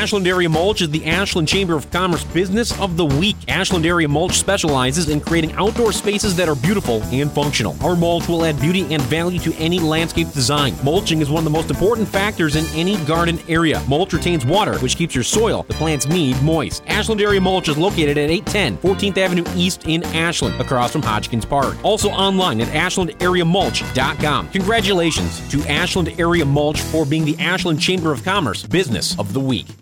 Ashland Area Mulch is the Ashland Chamber of Commerce Business of the Week. Ashland Area Mulch specializes in creating outdoor spaces that are beautiful and functional. Our mulch will add beauty and value to any landscape design. Mulching is one of the most important factors in any garden area. Mulch retains water, which keeps your soil, the plants need, moist. Ashland Area Mulch is located at 810 14th Avenue East in Ashland, across from Hodgkins Park. Also online at ashlandareamulch.com. Congratulations to Ashland Area Mulch for being the Ashland Chamber of Commerce Business of the Week.